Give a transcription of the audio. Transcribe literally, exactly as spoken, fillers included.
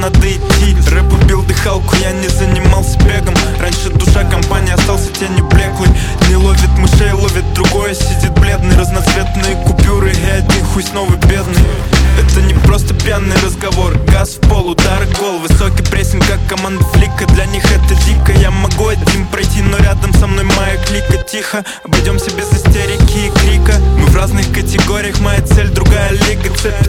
надо идти. Рэп убил дыхалку, я не занимался бегом. Раньше душа компании, остался тенью блеклый. Не ловит мышей, ловит другое, сидит бледный. Разноцветные купюры и один хуй снова бедный. Это не просто пьяный разговор, газ в пол, удары гол. Высокий прессинг, как команда Флика. Для них это дико, я могу один пройти, но рядом со мной моя клика. Тихо, обойдемся без истерики и крика. Мы в разных категориях, моя цель другая лига. Цепь